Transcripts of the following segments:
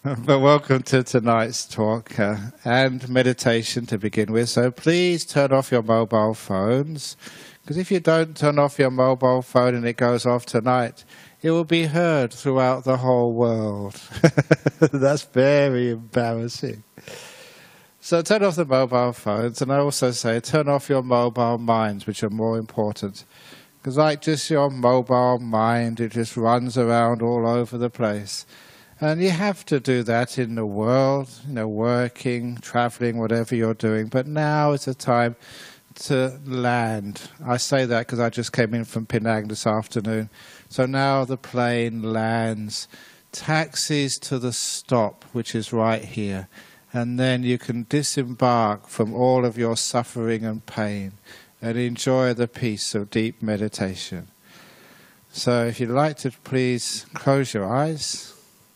But welcome to tonight's talk and meditation to begin with. So please turn off your mobile phones, because if you don't turn off your mobile phone and it goes off tonight, it will be heard throughout the whole world. That's very embarrassing. So turn off the mobile phones, and I also say turn off your mobile minds, which are more important. Because like just your mobile mind, it just runs around all over the place. And you have to do that in the world, working, traveling, whatever you're doing. But now is the time to land. I say that because I just came in from Penang this afternoon. So now the plane lands, taxis to the stop, which is right here. And then you can disembark from all of your suffering and pain and enjoy the peace of deep meditation. So if you'd like to please close your eyes.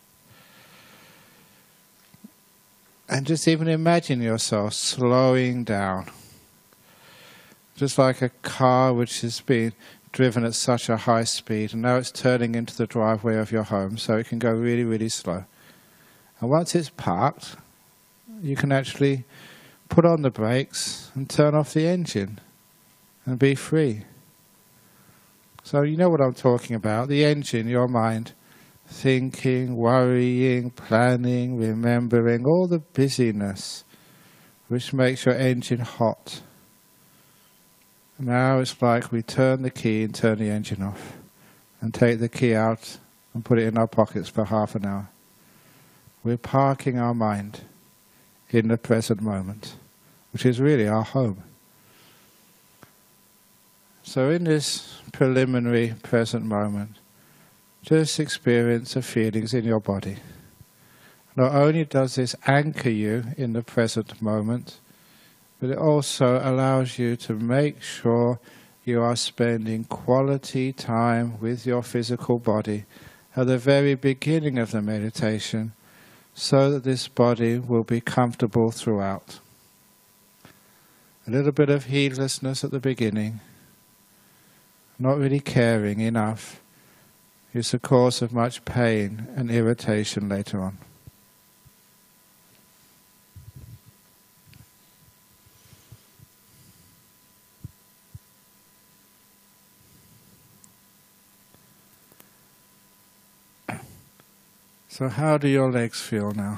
And just even imagine yourself slowing down. Just like a car which has been driven at such a high speed, and now it's turning into the driveway of your home, so it can go really, really slow. And once it's parked, you can actually put on the brakes and turn off the engine and be free. So you know what I'm talking about. The engine, your mind. Thinking, worrying, planning, remembering, all the busyness which makes your engine hot. Now it's like we turn the key and turn the engine off and take the key out and put it in our pockets for half an hour. We're parking our mind in the present moment, which is really our home. So in this preliminary present moment, just experience the feelings in your body. Not only does this anchor you in the present moment, but it also allows you to make sure you are spending quality time with your physical body at the very beginning of the meditation, so that this body will be comfortable throughout. A little bit of heedlessness at the beginning, not really caring enough, is the cause of much pain and irritation later on. So how do your legs feel now?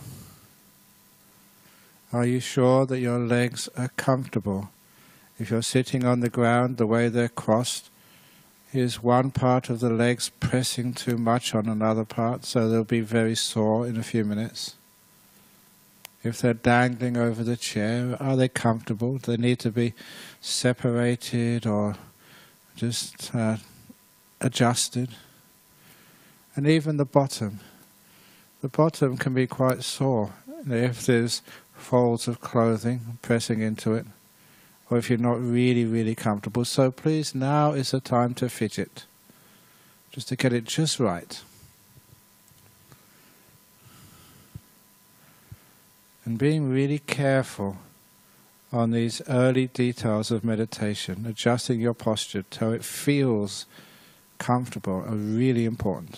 Are you sure that your legs are comfortable? If you're sitting on the ground, the way they're crossed, is one part of the legs pressing too much on another part, so they'll be very sore in a few minutes. If they're dangling over the chair, are they comfortable? Do they need to be separated or just adjusted? And even the bottom. The bottom can be quite sore if there's folds of clothing pressing into it, or if you're not really, really comfortable. So please, now is the time to fidget, just to get it just right. And being really careful on these early details of meditation, adjusting your posture so it feels comfortable, are really important.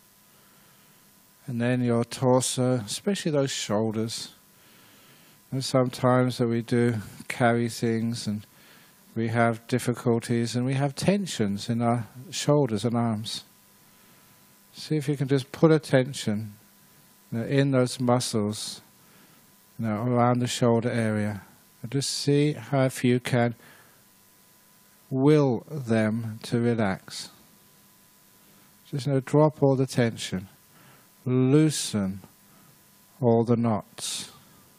And then your torso, especially those shoulders. And sometimes that we do carry things and we have difficulties and we have tensions in our shoulders and arms. See if you can just put attention in those muscles around the shoulder area. And just see how if you can will them to relax. Just drop all the tension. Loosen all the knots.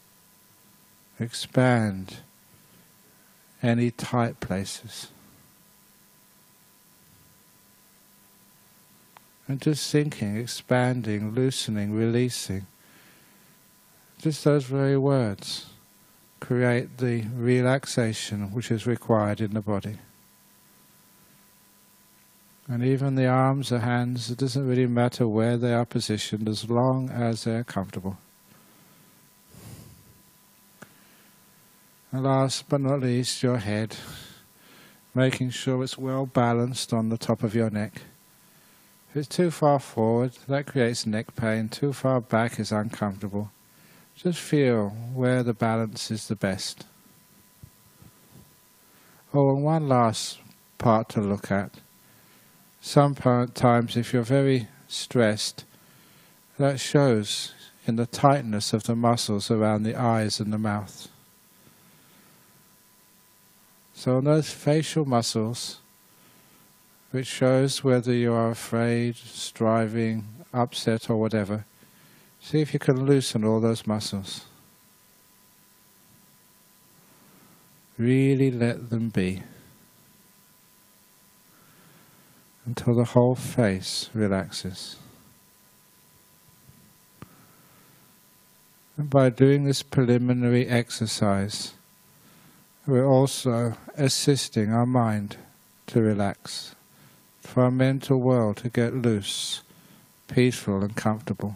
Expand any tight places. And just thinking, expanding, loosening, releasing. Just those very words create the relaxation which is required in the body. And even the arms, the hands, it doesn't really matter where they are positioned as long as they're comfortable. And last but not least, your head, making sure it's well balanced on the top of your neck. If it's too far forward, that creates neck pain. Too far back is uncomfortable. Just feel where the balance is the best. Oh, and one last part to look at. Sometimes if you're very stressed, that shows in the tightness of the muscles around the eyes and the mouth. So on those facial muscles, which shows whether you are afraid, striving, upset or whatever, see if you can loosen all those muscles. Really let them be until the whole face relaxes. And by doing this preliminary exercise, we're also assisting our mind to relax, for our mental world to get loose, peaceful and comfortable.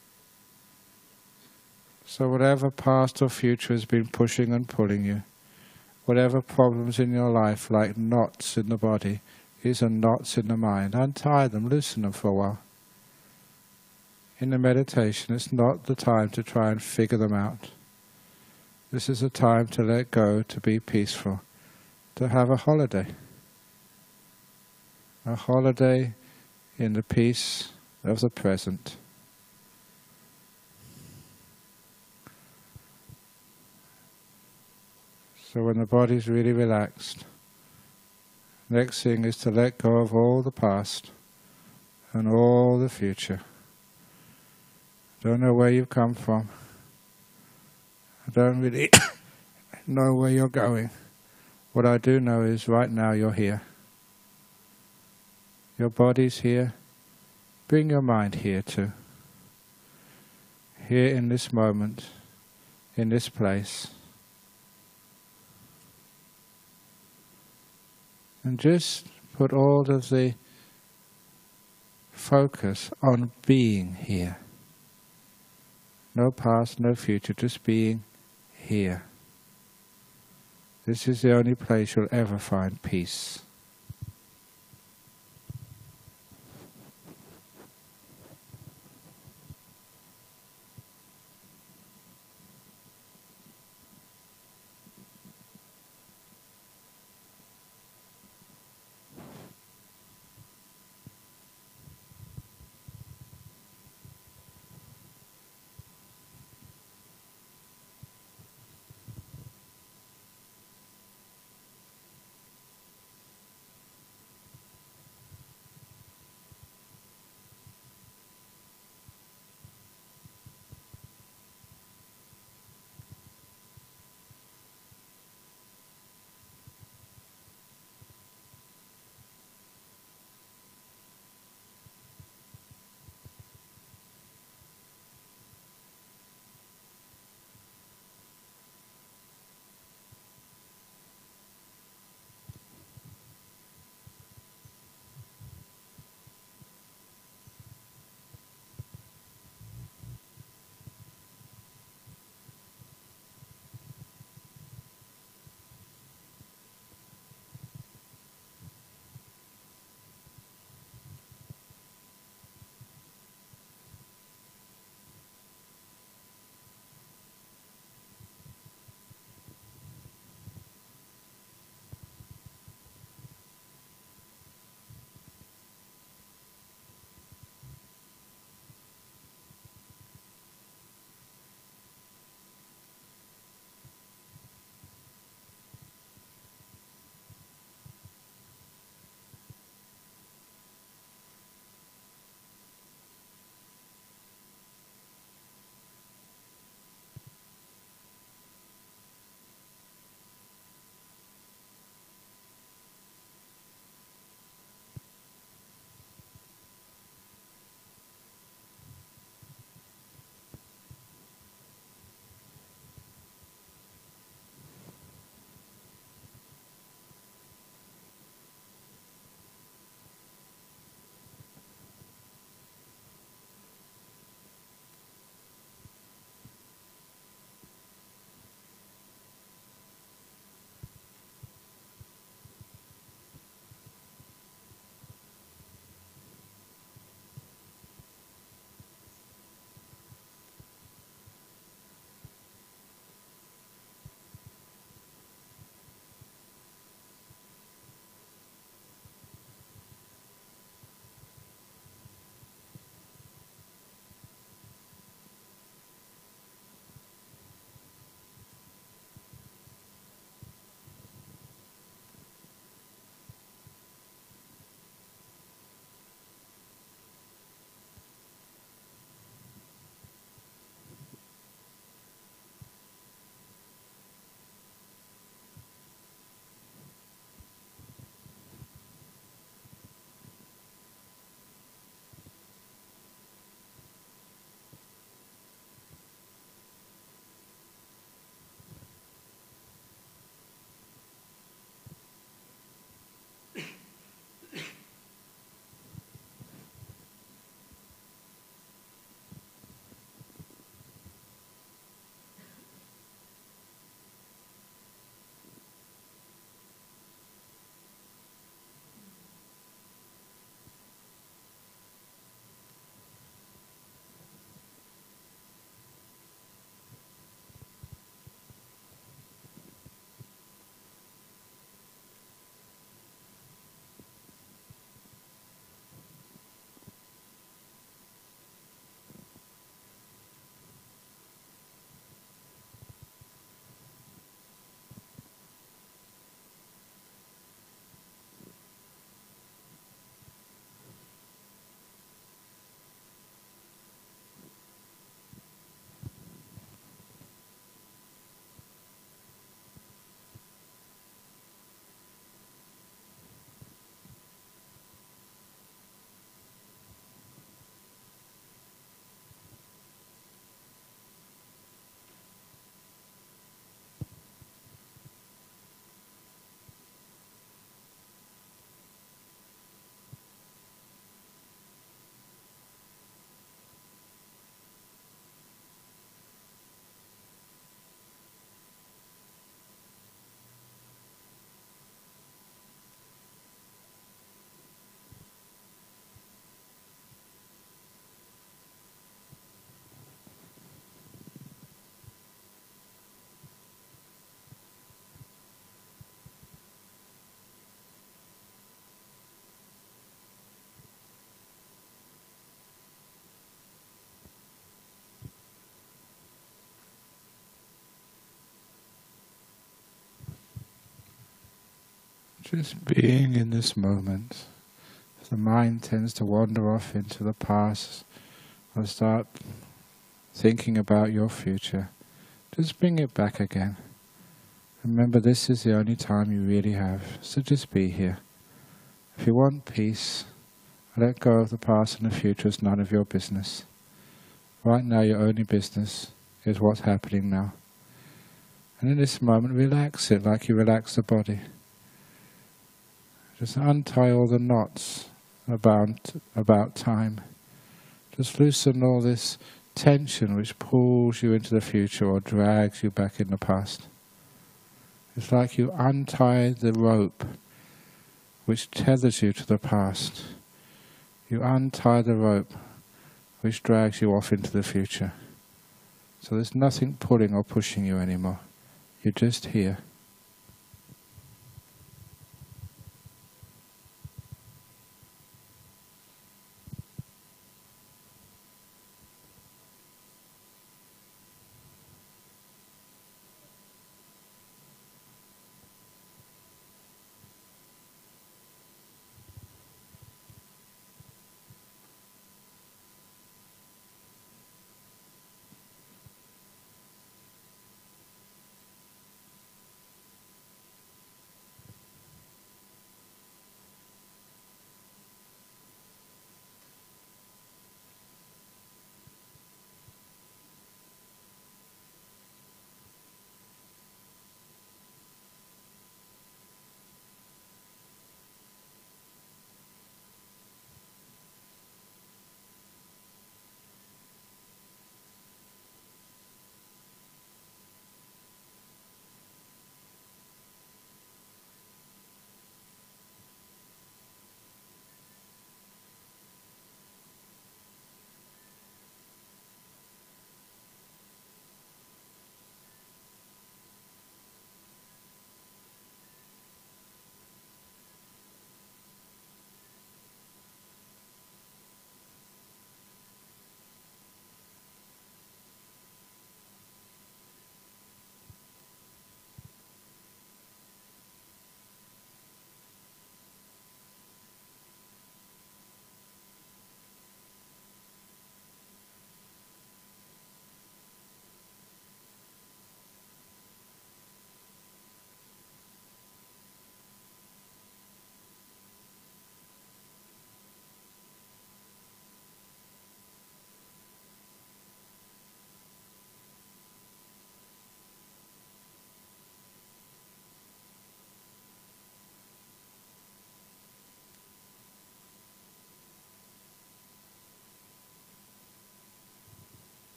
So whatever past or future has been pushing and pulling you, whatever problems in your life, like knots in the body, these are knots in the mind, untie them, loosen them for a while. In the meditation, it's not the time to try and figure them out. This is a time to let go, to be peaceful, to have a holiday. A holiday in the peace of the present. So when the body is really relaxed, next thing is to let go of all the past and all the future. I don't know where you've come from. I don't really know where you're going. What I do know is right now you're here. Your body's here. Bring your mind here too. Here in this moment, in this place. And just put all of the focus on being here. No past, no future, just being here. This is the only place you'll ever find peace. Just being in this moment. The mind tends to wander off into the past or start thinking about your future. Just bring it back again. Remember, this is the only time you really have, so just be here. If you want peace, let go of the past and the future is none of your business. Right now, your only business is what's happening now. And in this moment, relax it like you relax the body. Just untie all the knots about time. Just loosen all this tension which pulls you into the future or drags you back in the past. It's like you untie the rope which tethers you to the past. You untie the rope which drags you off into the future. So there's nothing pulling or pushing you anymore. You're just here.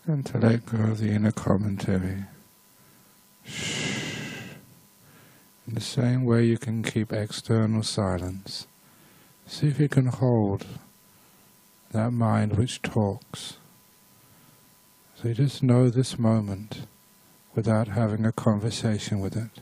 and to let go of the inner commentary. In the same way you can keep external silence, see if you can hold that mind which talks. So you just know this moment without having a conversation with it.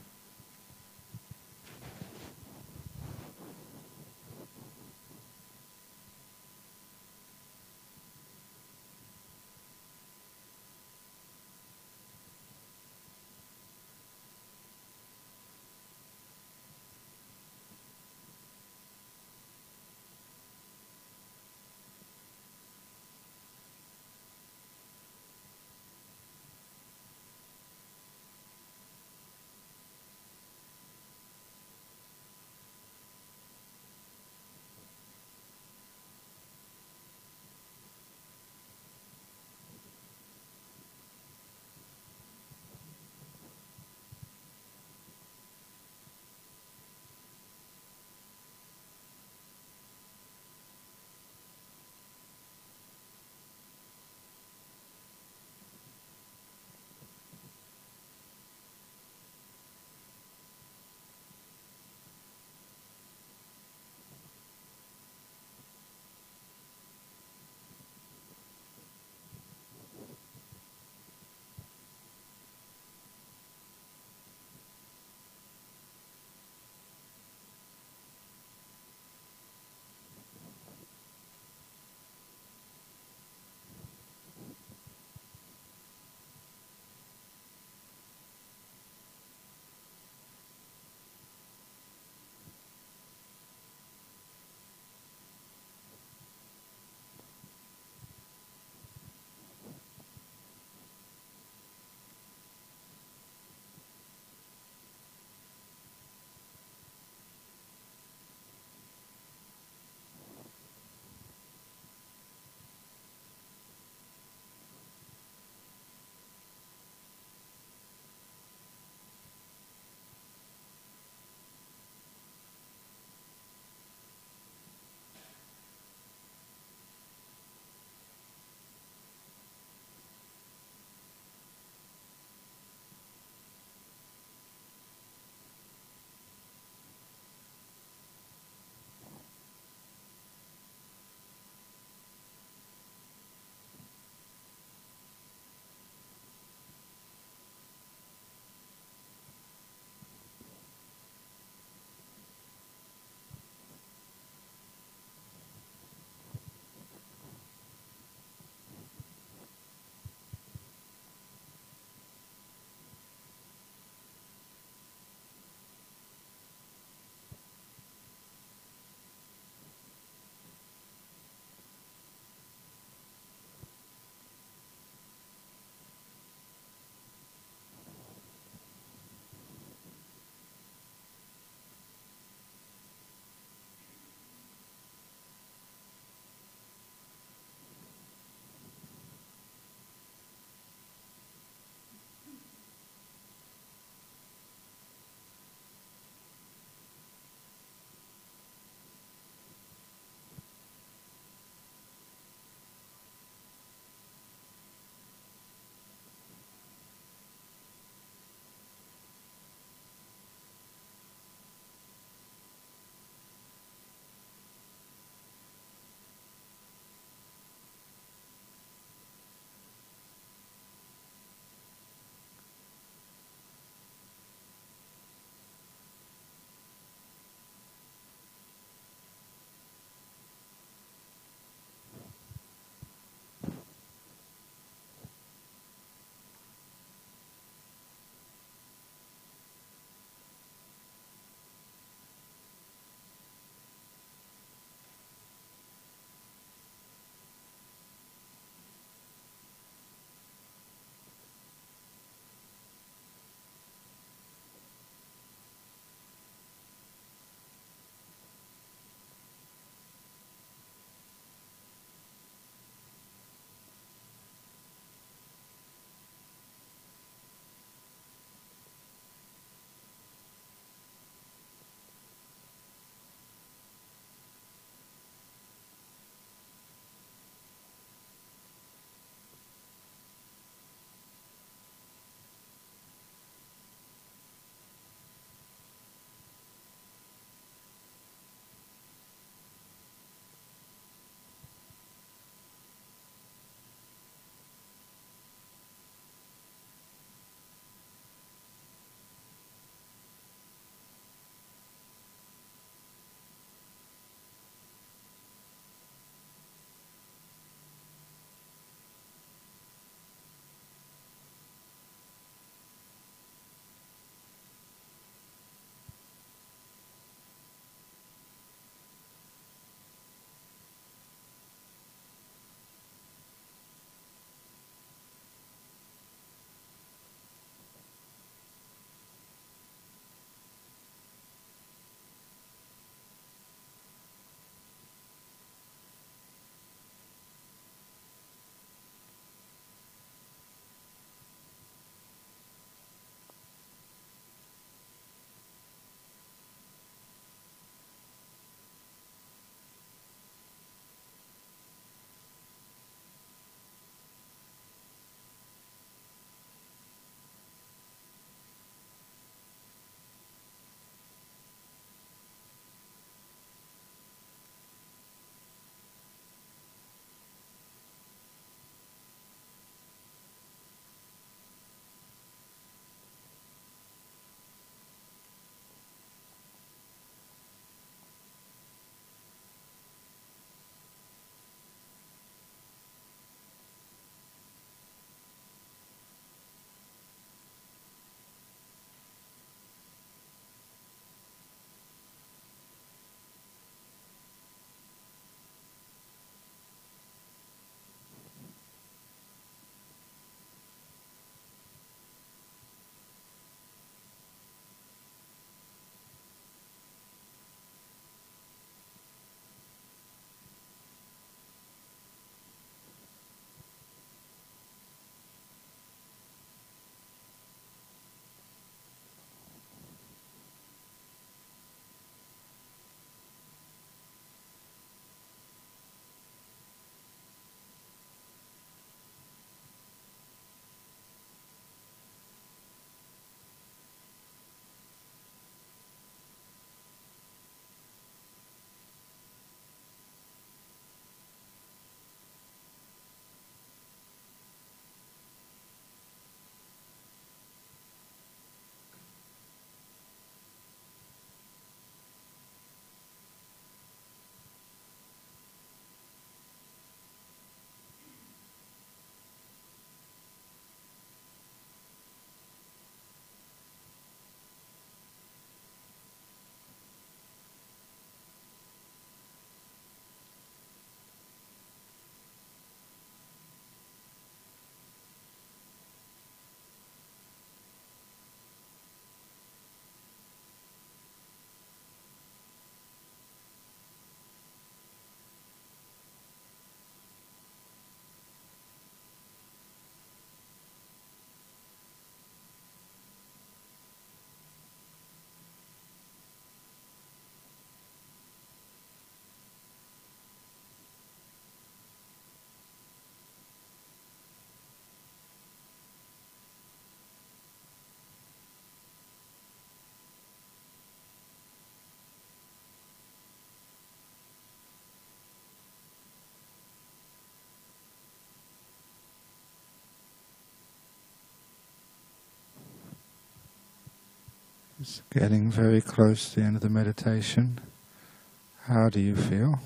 It's getting very close to the end of the meditation. How do you feel?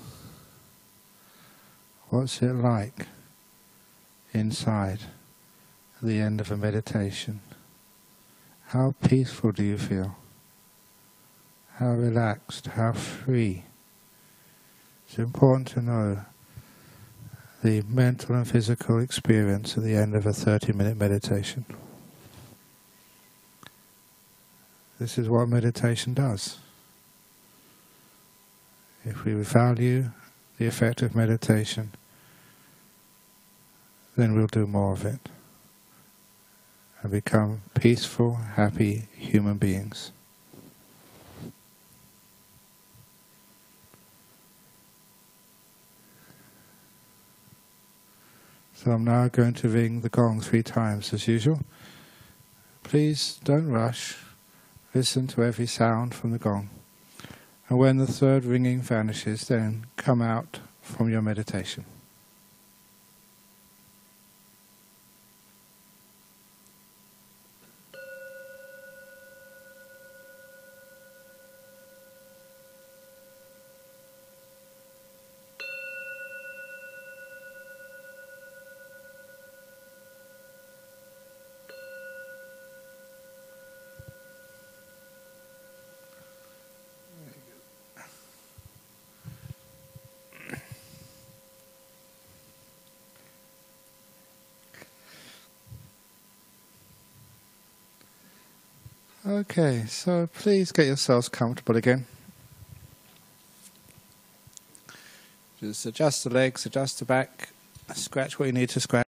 What's it like inside at the end of a meditation? How peaceful do you feel? How relaxed, how free? It's important to know the mental and physical experience at the end of a 30-minute meditation. This is what meditation does. If we value the effect of meditation, then we'll do more of it and become peaceful, happy human beings. So I'm now going to ring the gong 3 times as usual. Please don't rush. Listen to every sound from the gong. And when the 3rd ringing vanishes, then come out from your meditation. Okay, so please get yourselves comfortable again. Just adjust the legs, adjust the back, scratch what you need to scratch.